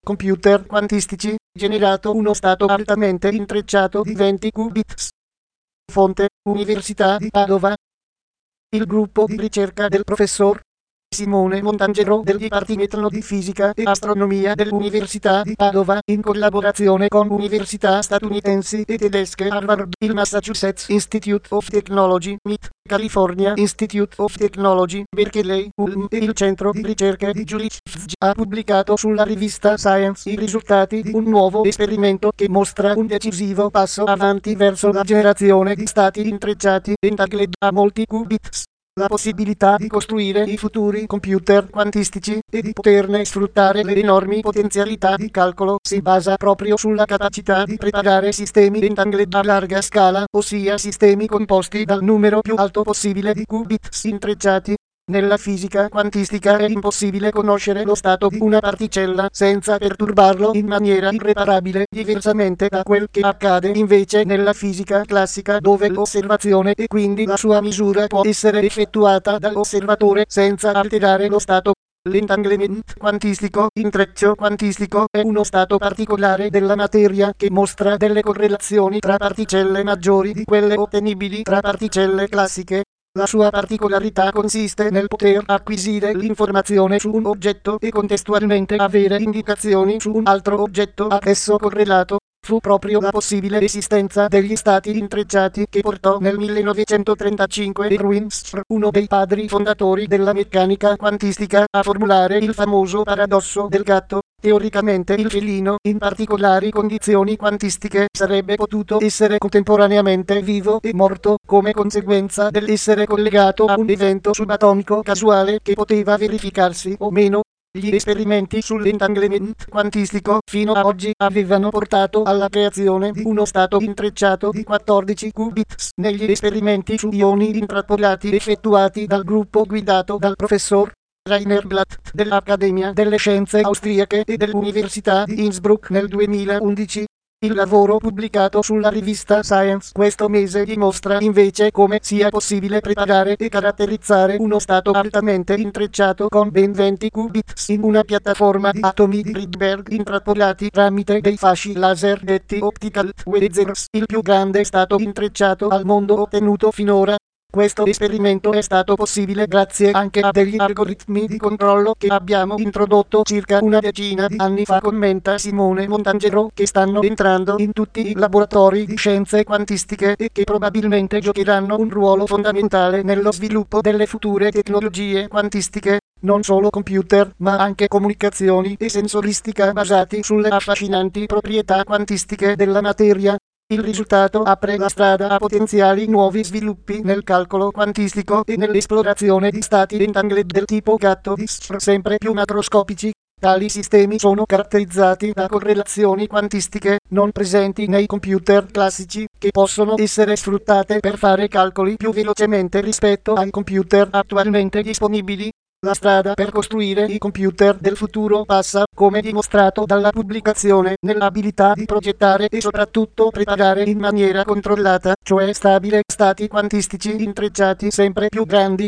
computer quantistici, generato uno stato altamente intrecciato di 20 qubits. Fonte: Università di Padova. Il gruppo di ricerca del professor Simone Montangelo del Dipartimento di Fisica e Astronomia dell'Università di Padova, in collaborazione con università statunitensi e tedesche Harvard, il Massachusetts Institute of Technology, MIT, California Institute of Technology, Berkeley, Ulm e il centro di ricerche di Jülich, ha pubblicato sulla rivista Science i risultati di un nuovo esperimento che mostra un decisivo passo avanti verso la generazione di stati intrecciati entangled a molti qubits. La possibilità di costruire i futuri computer quantistici e di poterne sfruttare le enormi potenzialità di calcolo si basa proprio sulla capacità di preparare sistemi entangled a larga scala, ossia sistemi composti dal numero più alto possibile di qubits intrecciati. Nella fisica quantistica è impossibile conoscere lo stato di una particella senza perturbarlo in maniera irreparabile, diversamente da quel che accade invece nella fisica classica, dove l'osservazione e quindi la sua misura può essere effettuata dall'osservatore senza alterare lo stato. L'entanglement quantistico, intreccio quantistico, è uno stato particolare della materia che mostra delle correlazioni tra particelle maggiori di quelle ottenibili tra particelle classiche. La sua particolarità consiste nel poter acquisire l'informazione su un oggetto e contestualmente avere indicazioni su un altro oggetto a esso correlato. Fu proprio la possibile esistenza degli stati intrecciati che portò nel 1935 Erwin Schroeder, uno dei padri fondatori della meccanica quantistica, a formulare il famoso paradosso del gatto. Teoricamente il felino, in particolari condizioni quantistiche, sarebbe potuto essere contemporaneamente vivo e morto, come conseguenza dell'essere collegato a un evento subatomico casuale che poteva verificarsi o meno. Gli esperimenti sull'entanglement quantistico fino a oggi avevano portato alla creazione di uno stato intrecciato di 14 qubits. Negli esperimenti su ioni intrappolati effettuati dal gruppo guidato dal professor Rainer Blatt dell'Accademia delle Scienze Austriache e dell'Università di Innsbruck nel 2011. Il lavoro pubblicato sulla rivista Science questo mese dimostra invece come sia possibile preparare e caratterizzare uno stato altamente intrecciato con ben 20 qubits in una piattaforma di atomi di Rydberg intrappolati tramite dei fasci laser detti optical lasers, il più grande stato intrecciato al mondo ottenuto finora. Questo esperimento è stato possibile grazie anche a degli algoritmi di controllo che abbiamo introdotto circa una decina di anni fa, commenta Simone Montangelo, che stanno entrando in tutti i laboratori di scienze quantistiche e che probabilmente giocheranno un ruolo fondamentale nello sviluppo delle future tecnologie quantistiche. Non solo computer, ma anche comunicazioni e sensoristica basati sulle affascinanti proprietà quantistiche della materia. Il risultato apre la strada a potenziali nuovi sviluppi nel calcolo quantistico e nell'esplorazione di stati entangled del tipo gatto di Schroeder sempre più macroscopici. Tali sistemi sono caratterizzati da correlazioni quantistiche non presenti nei computer classici, che possono essere sfruttate per fare calcoli più velocemente rispetto ai computer attualmente disponibili. La strada per costruire i computer del futuro passa, come dimostrato dalla pubblicazione, nell'abilità di progettare e soprattutto preparare in maniera controllata, cioè stabile, stati quantistici intrecciati sempre più grandi.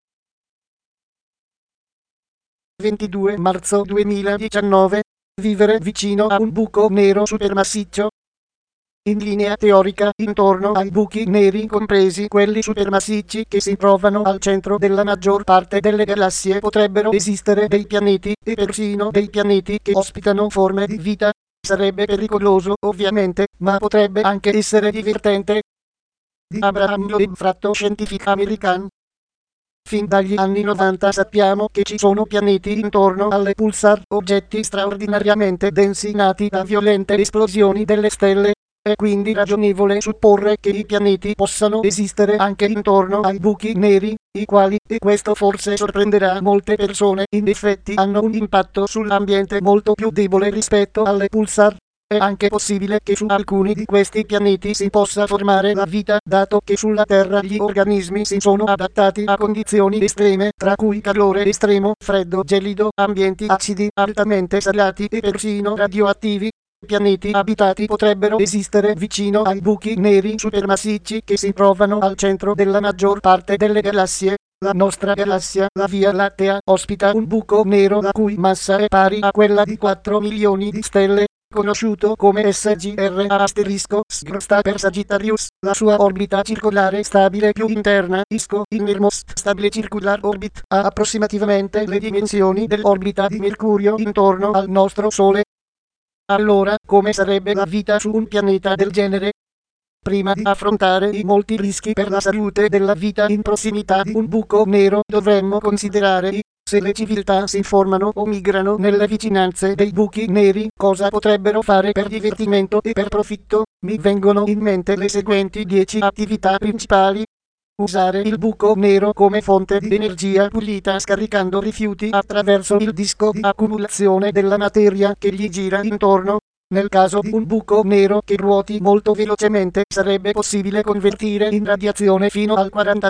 22 marzo 2019. Vivere vicino a un buco nero supermassiccio. In linea teorica, intorno ai buchi neri, compresi quelli supermassicci che si trovano al centro della maggior parte delle galassie, potrebbero esistere dei pianeti, e persino dei pianeti che ospitano forme di vita. Sarebbe pericoloso, ovviamente, ma potrebbe anche essere divertente. Di Abraham Loeb, Fratto Scientific American. Fin dagli anni 90 sappiamo che ci sono pianeti intorno alle pulsar, oggetti straordinariamente densi nati da violente esplosioni delle stelle. È quindi ragionevole supporre che i pianeti possano esistere anche intorno ai buchi neri, i quali, e questo forse sorprenderà molte persone, in effetti hanno un impatto sull'ambiente molto più debole rispetto alle pulsar. È anche possibile che su alcuni di questi pianeti si possa formare la vita, dato che sulla Terra gli organismi si sono adattati a condizioni estreme, tra cui calore estremo, freddo gelido, ambienti acidi, altamente salati e persino radioattivi. Pianeti abitati potrebbero esistere vicino ai buchi neri supermassicci che si trovano al centro della maggior parte delle galassie. La nostra galassia, la Via Lattea, ospita un buco nero la cui massa è pari a quella di 4 milioni di stelle, conosciuto come SGR***, sta per Sagittarius. La sua orbita circolare stabile più interna, ISCO, Innermost Stable Circular Orbit, ha approssimativamente le dimensioni dell'orbita di Mercurio intorno al nostro Sole. Allora, come sarebbe la vita su un pianeta del genere? Prima di affrontare i molti rischi per la salute della vita in prossimità di un buco nero, dovremmo considerare se le civiltà si formano o migrano nelle vicinanze dei buchi neri, cosa potrebbero fare per divertimento e per profitto. Mi vengono in mente le seguenti 10 attività principali. Usare il buco nero come fonte di energia pulita scaricando rifiuti attraverso il disco di accumulazione della materia che gli gira intorno. Nel caso di un buco nero che ruoti molto velocemente, sarebbe possibile convertire in radiazione fino al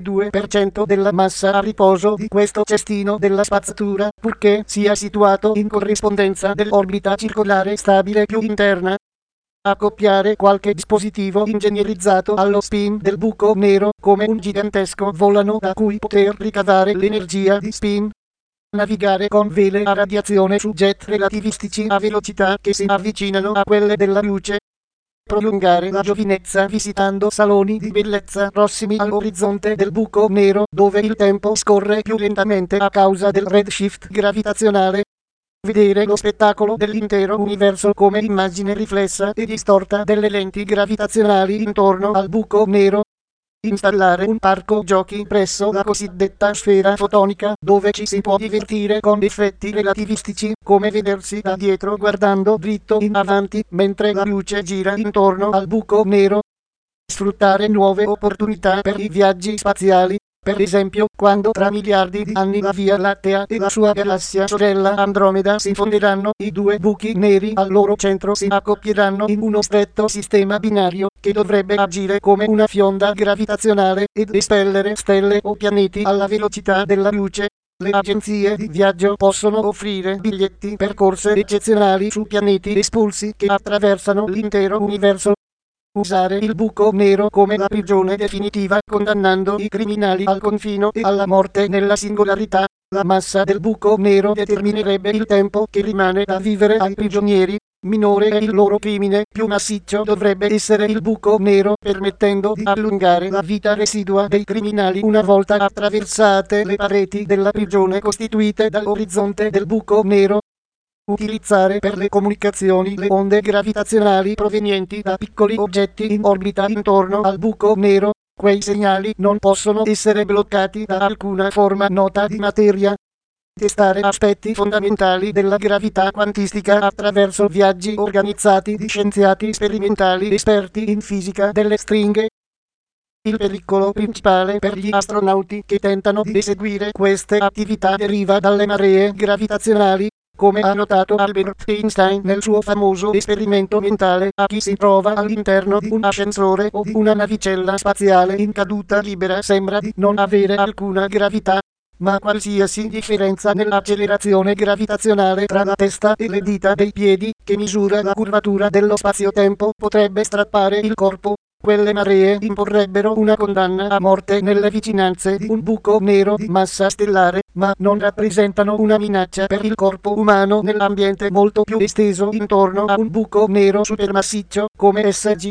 42% della massa a riposo di questo cestino della spazzatura, purché sia situato in corrispondenza dell'orbita circolare stabile più interna. Accoppiare qualche dispositivo ingegnerizzato allo spin del buco nero, come un gigantesco volano da cui poter ricavare l'energia di spin. Navigare con vele a radiazione su jet relativistici a velocità che si avvicinano a quelle della luce. Prolungare la giovinezza visitando saloni di bellezza prossimi all'orizzonte del buco nero, dove il tempo scorre più lentamente a causa del redshift gravitazionale. Vedere lo spettacolo dell'intero universo come immagine riflessa e distorta delle lenti gravitazionali intorno al buco nero. Installare un parco giochi presso la cosiddetta sfera fotonica, dove ci si può divertire con effetti relativistici, come vedersi da dietro guardando dritto in avanti mentre la luce gira intorno al buco nero. Sfruttare nuove opportunità per i viaggi spaziali. Per esempio, quando tra miliardi di anni la Via Lattea e la sua galassia sorella Andromeda si fonderanno, i due buchi neri al loro centro si accoppieranno in uno stretto sistema binario, che dovrebbe agire come una fionda gravitazionale ed espellere stelle o pianeti alla velocità della luce. Le agenzie di viaggio possono offrire biglietti per corse eccezionali su pianeti espulsi che attraversano l'intero universo. Usare il buco nero come la prigione definitiva, condannando i criminali al confino e alla morte nella singolarità. La massa del buco nero determinerebbe il tempo che rimane da vivere ai prigionieri. Minore è il loro crimine, più massiccio dovrebbe essere il buco nero, permettendo di allungare la vita residua dei criminali una volta attraversate le pareti della prigione costituite dall'orizzonte del buco nero. Utilizzare per le comunicazioni le onde gravitazionali provenienti da piccoli oggetti in orbita intorno al buco nero. Quei segnali non possono essere bloccati da alcuna forma nota di materia. Testare aspetti fondamentali della gravità quantistica attraverso viaggi organizzati di scienziati sperimentali esperti in fisica delle stringhe. Il pericolo principale per gli astronauti che tentano di eseguire queste attività deriva dalle maree gravitazionali. Come ha notato Albert Einstein nel suo famoso esperimento mentale, a chi si trova all'interno di un ascensore o di una navicella spaziale in caduta libera sembra di non avere alcuna gravità, ma qualsiasi differenza nell'accelerazione gravitazionale tra la testa e le dita dei piedi, che misura la curvatura dello spazio-tempo, potrebbe strappare il corpo. Quelle maree imporrebbero una condanna a morte nelle vicinanze di un buco nero di massa stellare, ma non rappresentano una minaccia per il corpo umano nell'ambiente molto più esteso intorno a un buco nero supermassiccio come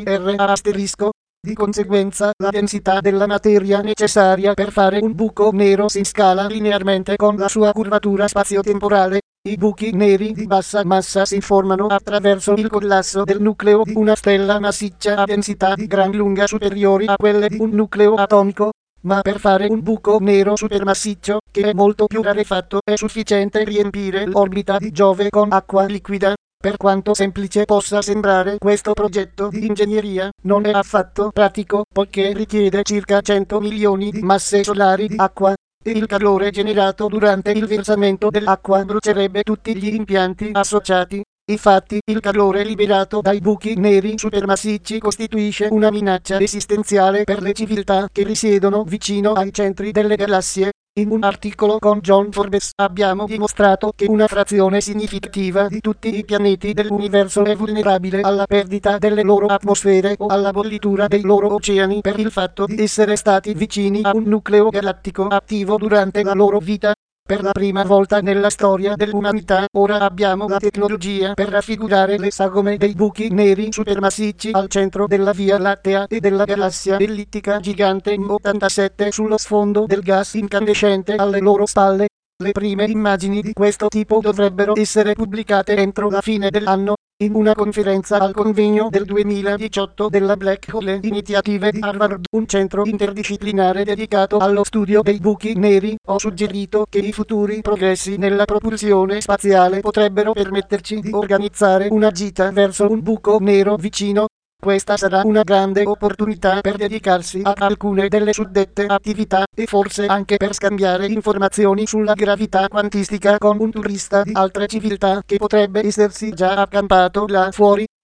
SGR***. Di conseguenza, la densità della materia necessaria per fare un buco nero si scala linearmente con la sua curvatura spazio-temporale. I buchi neri di bassa massa si formano attraverso il collasso del nucleo di una stella massiccia a densità di gran lunga superiori a quelle di un nucleo atomico. Ma per fare un buco nero supermassiccio, che è molto più rarefatto, è sufficiente riempire l'orbita di Giove con acqua liquida. Per quanto semplice possa sembrare questo progetto di ingegneria, non è affatto pratico, poiché richiede circa 100 milioni di masse solari di acqua, e il calore generato durante il versamento dell'acqua brucerebbe tutti gli impianti associati. Infatti, il calore liberato dai buchi neri supermassicci costituisce una minaccia esistenziale per le civiltà che risiedono vicino ai centri delle galassie. In un articolo con John Forbes abbiamo dimostrato che una frazione significativa di tutti i pianeti dell'universo è vulnerabile alla perdita delle loro atmosfere o alla bollitura dei loro oceani per il fatto di essere stati vicini a un nucleo galattico attivo durante la loro vita. Per la prima volta nella storia dell'umanità, ora abbiamo la tecnologia per raffigurare le sagome dei buchi neri supermassicci al centro della Via Lattea e della galassia ellittica gigante M87 sullo sfondo del gas incandescente alle loro spalle. Le prime immagini di questo tipo dovrebbero essere pubblicate entro la fine dell'anno. In una conferenza al convegno del 2018 della Black Hole Initiative di Harvard, un centro interdisciplinare dedicato allo studio dei buchi neri, ho suggerito che i futuri progressi nella propulsione spaziale potrebbero permetterci di organizzare una gita verso un buco nero vicino. Questa sarà una grande opportunità per dedicarsi ad alcune delle suddette attività e forse anche per scambiare informazioni sulla gravità quantistica con un turista di altre civiltà che potrebbe essersi già accampato là fuori.